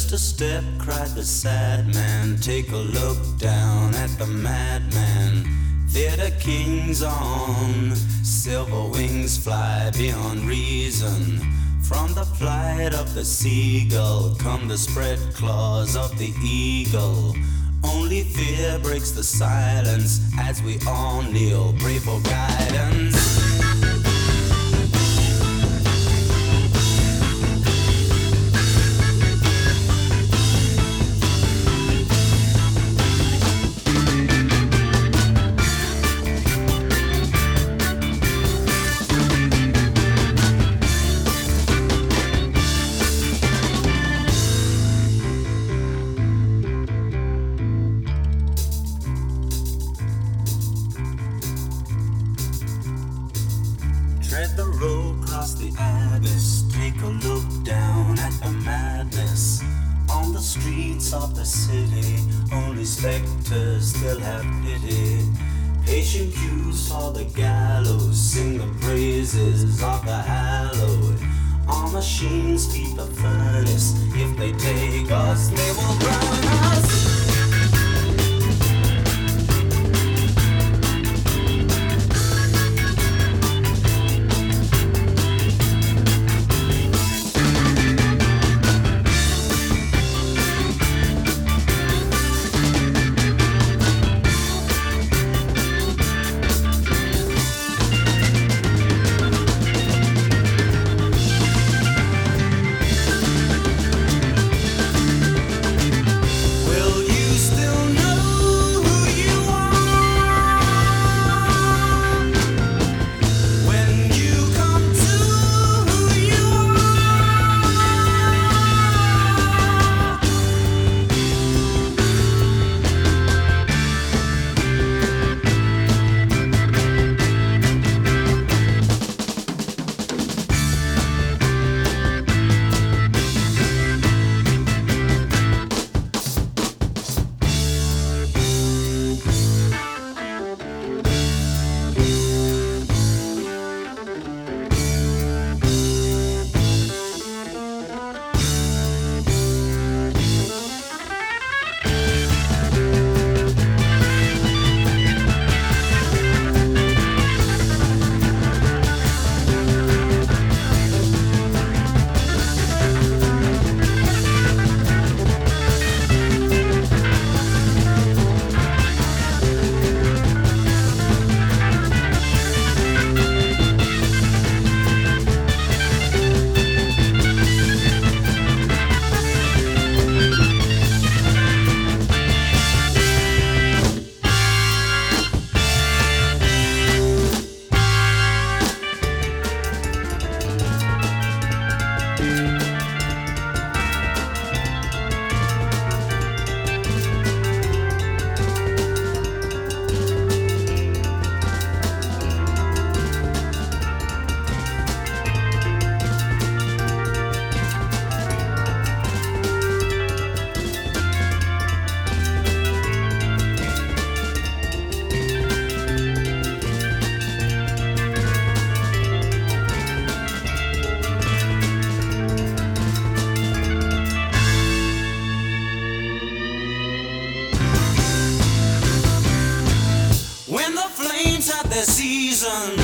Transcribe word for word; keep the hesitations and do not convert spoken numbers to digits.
Just a step, cried the sad man. Take a look down at the madman. Theater kings on silver wings fly beyond reason. From the flight of the seagull come the spread claws of the eagle. Only fear breaks the silence as we all kneel, pray for guidance. Tread the road, cross the abyss. Take a look down at the madness. On the streets of the city, only specters still have pity. Patient queues for the gallows, sing the praises of the hallowed. Our machines feed the furnace. If they take us, they will burn us. When the flames have their season,